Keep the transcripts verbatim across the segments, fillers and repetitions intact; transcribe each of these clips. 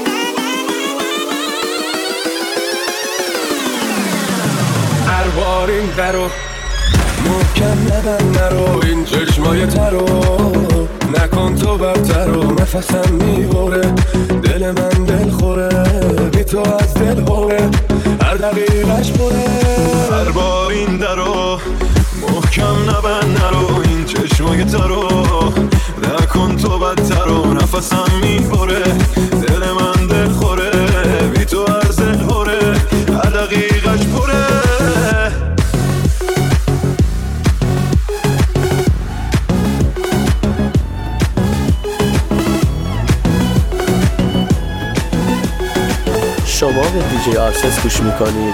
We'll be right back. این درو محکم نبند نرو، این چشمای ترو نکن تو برترو، نفسم میبره دل من دل خوره، بی تو از دل خوره هر دقیقش بره. هر بار این درو محکم نبند نرو، این چشمای ترو نکن تو بدترو، نفسم میبره دل من دل خوره، بی تو از دل خوره هر دقیقش پره. شما به دیجی آرسس گوش میکنید.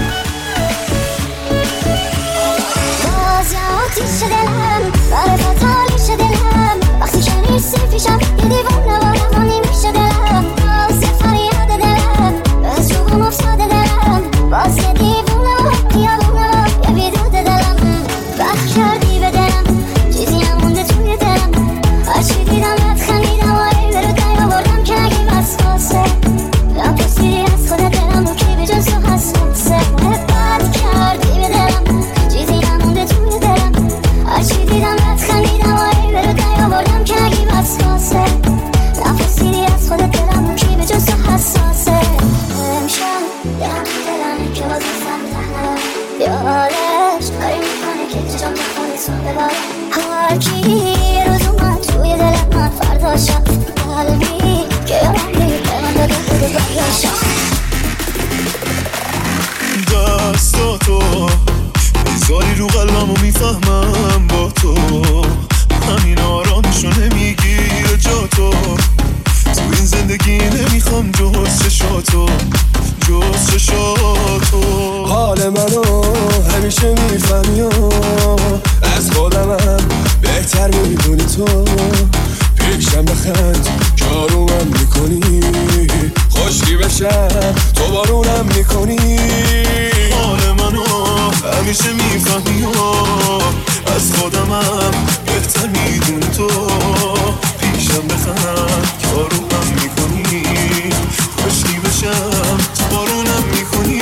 باز آتیش دلم برای فتالیش دلم، وقتی که نیستی پیشم یه دیوونه وارم نمیشه دلم، باز یه فریاد دلم از جوگم افتاده دلم، باز یه دیوونه و خیابونه و یه بیدود دلم، وقت کردی به دلم چیزی نمونده توی دلم، هرچی دیدم بد خندیدم و ایده رو دنیا بردم که نگی وسواسه، نپرسیدی از خودت دلم رو کی به جز تو حساسه، بد کردی به دلم چیزی نمونده توی دلم، هرچی دیدم بد خندیدم و ایده رو دنیا بردم که نگی وسواسه، نپرسیدی از خودت دلم رو کی به جز تو حساسه. امشب دلم تو دلمه که باز بستم به تحنم یادش کاری میکنه که چجام بخونه تو بباره، هرکی یه روز اومد توی دلم من فردا شب قلبی که یادم بید به من داده بوده برگشم. دستاتو میذاری رو قلبم و میفهمم با تو، همین آرامشو نمیگیره جا تو، تو این زندگی نمیخوام جز چشاتو جز چشاتو. حال منو همیشه میفهمی و از خودمم بهتر میدونی تو، پیشم بخند کارومم میکنی، خوشی بشم تو بارونم میکنی. حال منو همیشه میفهمی و از خودمم بهتر میدونی تو، پیشم بخند کارومم میکنی، خوشی بشم تو بارونم میکنی.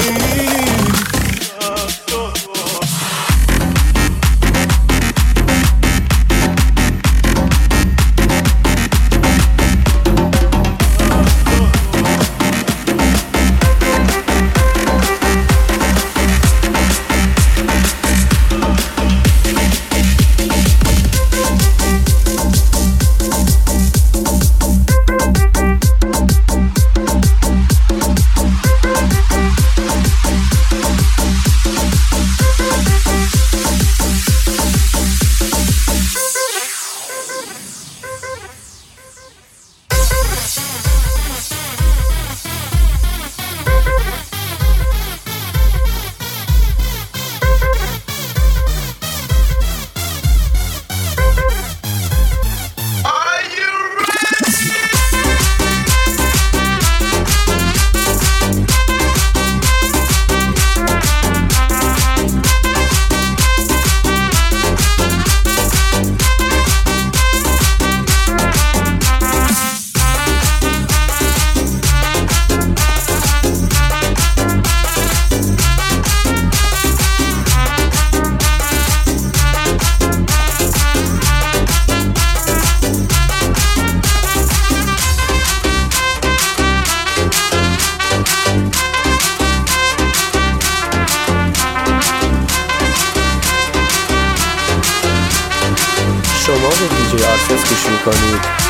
شما به دیجی آرسس گوش میکنید.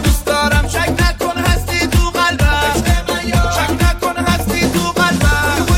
شک نکن هستی تو قلبم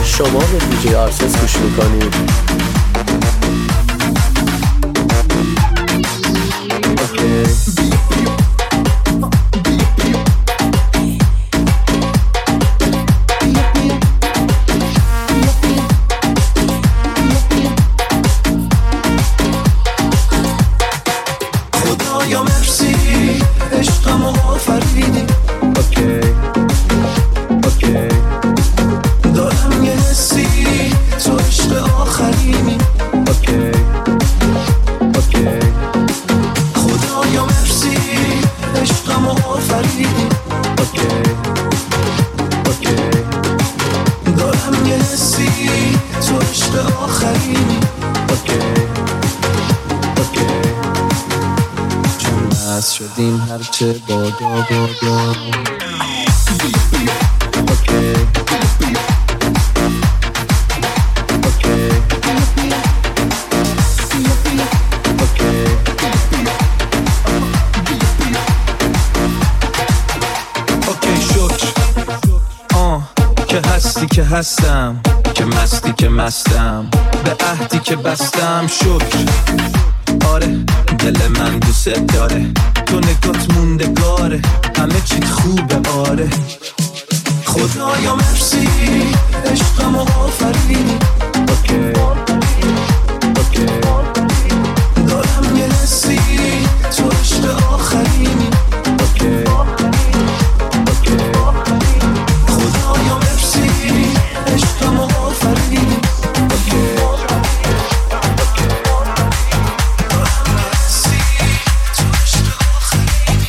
شما به دیجی آرسس گوش میکنید. خدایا مرسی عشقم و آفریدی. اوکی اوکی دارم یه حسی تو عشق آخرینی. اوکی اوکی خدایا مرسی عشقم و آفریدی. اوکی اوکی دارم یه حسی تو عشق آخرینی. اوکی اوکی چون بس شدیم هرچه بادا بادا. که هستم که مستی که مستم به عهدی که بستم شکر. آره دل من دوست داره تو نگات موندگاره همه چیت خوبه. آره خدایا مرسی عشقم و آفرینی. اوکی اوکی دارم یه حسی تو عشق آخرینی. اوکی اوکی خدایا مرسی عشقم و آفرینی. اوکی اوکی دارم یه حسی تو عشق آخرینی.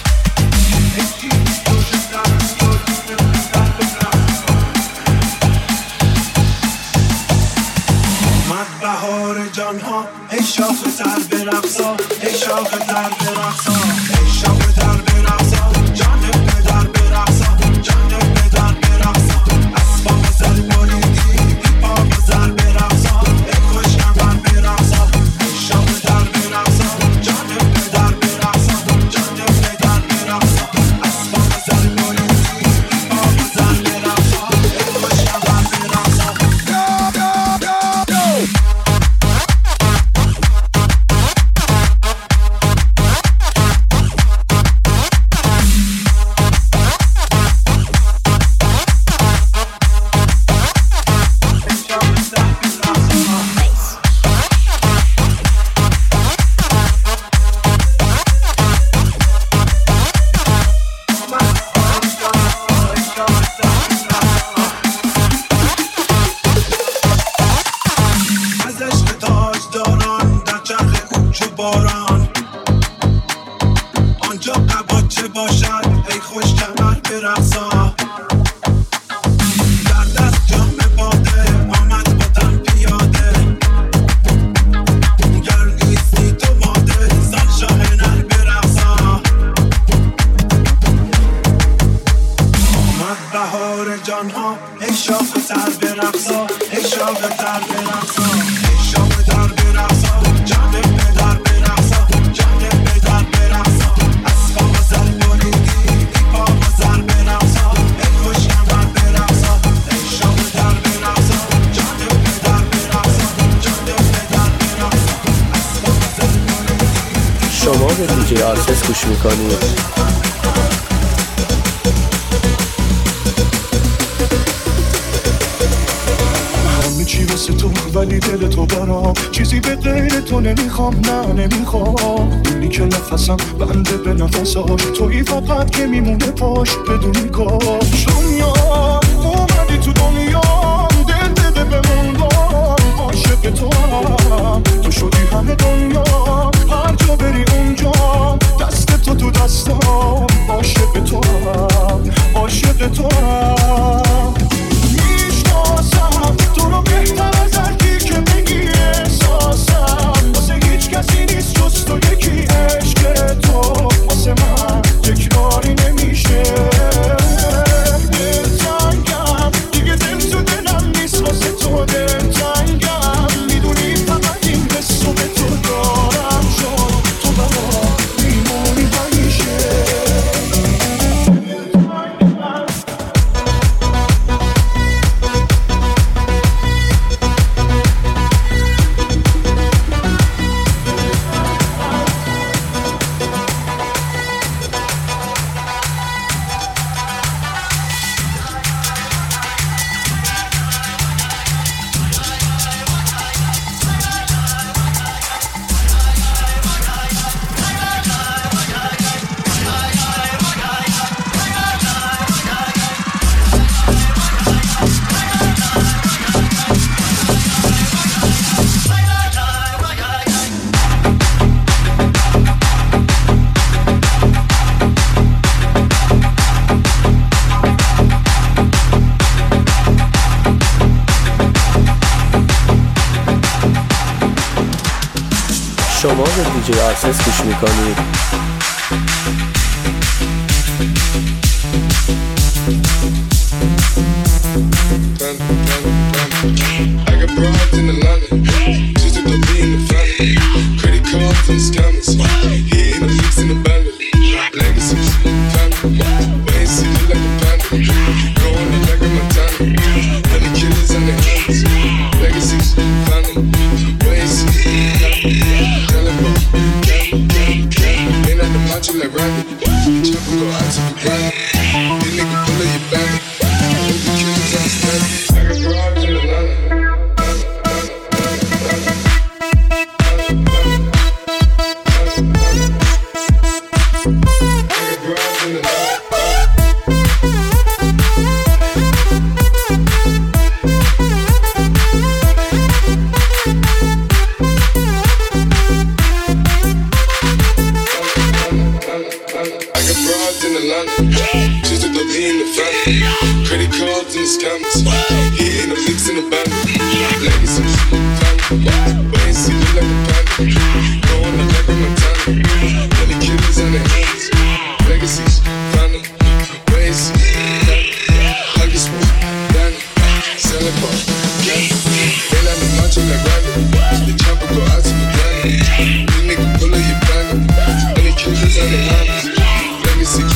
اومد بهار جانها ای شاخ تر برقصا ای شاخ تر برقصا ای شاخ تر برقصا جان پدر برقصا جان پدر برقصا اسباب سر بریدی پا بزر برقصا ای خوشم بر برقصا ای شاخ تر برقصا جان پدر برقصا جان پدر برقصا اسباب سر بریدی پا بزر برقصا ای خوشم بر برقصا. شما به دیجی آرسس گوش میکنید. چی واسه تو ولی دل تو برام چیزی به غیر تو نمیخوام. نه نمیخوام اینی که نفسم بنده به نفساش تویی فقط که میمونه پاش بدونی کاش. دنیا اومدی تو دنیا دل بده بموندم عاشق تو هم تو شدی همه دنیا هر جا بری اونجا دست تو تو دستم عاشق تو هم عاشق تو هم میشناسم تو رو بهتر از هرکی که بگی احساسم واسه هیچ کسی نیست جز تو یکی عشق تو واسه من تکراری نمیشه. دل شما به دیجی آرسس گوش میکنید. I got broads in Atlanta, just to go be in the family. Credit cards and scammers, hitting the leaks in the bandit. Legacies, family, wait and see look like a panda. Going up like a Montana, honey killers on their hands. Legacies, family, wait and see, family. Caliber, candy, candy, candy. Ain't at the macho like Randy. Chopper go out to the ground. This nigga pull up your bandit. Hope the killers understand it. I got broads in Atlanta. Just to be in the family. Credit cards and scammers, hitting the leaks in the band. Legacies, family, wait and see look like a panda. Going up like a Montana, honey killers on their hands. Legacies, family, wait and see, family. Huggy smooth, Danny, selling pop, candy. They like the macho like Randy. The chopper go out to the granny. This nigga pull up your bandit. Honey killers on their hands. Legacies,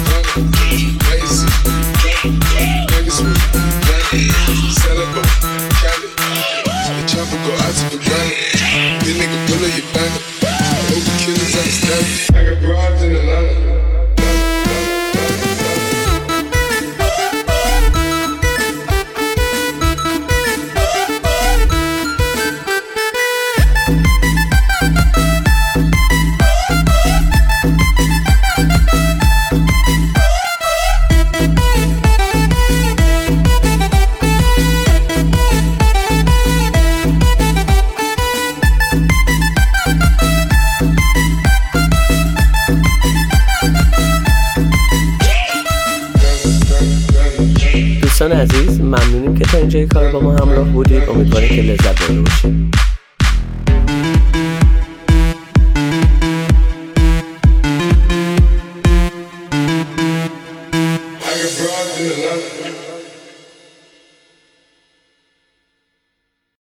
I got broads in Atlanta. دوستان عزیز، ممنونیم که تا اینجای کار با ما همراه بودید. امیدواریم که لذت برده باشید.